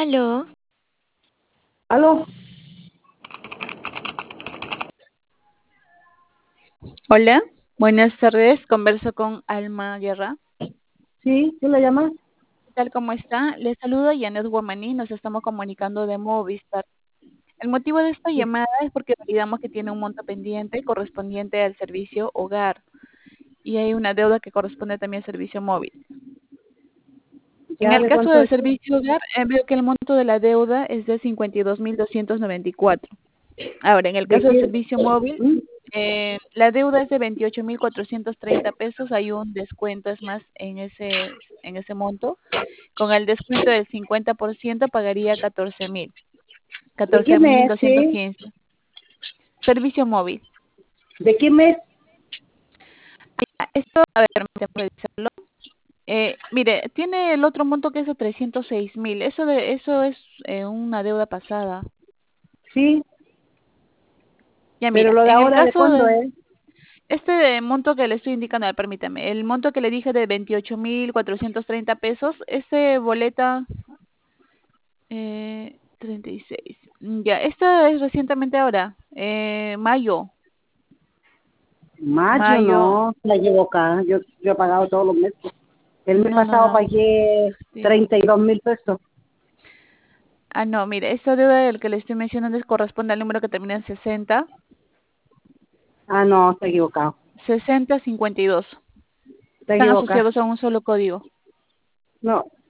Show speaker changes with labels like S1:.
S1: Aló,
S2: ¿Aló?
S3: Hola, buenas tardes. Converso con Alma Guerra.
S2: ¿Sí? ¿Quién la llama?
S3: ¿Qué tal? ¿Cómo está? Le saluda Janet Guamaní. Nos estamos comunicando de Movistar. El motivo de esta llamada es porque validamos que tiene un monto pendiente correspondiente al servicio hogar y hay una deuda que corresponde también al servicio móvil. En
S2: ¿Ya
S3: el
S2: de
S3: caso
S2: cuánto
S3: del
S2: es?
S3: servicio hogar, veo que el monto de la deuda es de 52.294. Ahora, en el
S2: ¿De
S3: caso del
S2: quién?
S3: servicio móvil,
S2: ¿Mm?
S3: la deuda es de 28.430 pesos. Hay un descuento, es más, en ese monto. Con el descuento del 50% pagaría 14.000,
S2: ¿De qué
S3: catorce mil
S2: mes?
S3: doscientos
S2: Sí.
S3: quince. Servicio móvil.
S2: ¿De qué mes?
S3: Esto, a ver, permítame revisarlo. Mire, tiene el otro monto que es de 306.000. Eso es una deuda pasada.
S2: Sí,
S3: Ya
S2: pero
S3: mira,
S2: lo de
S3: en el
S2: ahora, ¿de
S3: caso
S2: cuándo
S3: de
S2: es?
S3: monto que le estoy indicando, a ver, permítame, el monto que le dije de 28.430 pesos, ese boleta 36. Ya, esta es recientemente ahora, mayo,
S2: Mayo,
S3: mayo,
S2: no, la llevo acá. Yo he pagado todos los meses. El mes
S3: no, no,
S2: pasado
S3: no,
S2: pagué
S3: sí.
S2: 32.000 pesos.
S3: Ah, no, mire, esta deuda del que le estoy mencionando corresponde al número que termina en 60,
S2: Ah, no, está equivocado.
S3: 6052.
S2: Está
S3: Están
S2: equivocado.
S3: asociados a un solo código.
S2: No,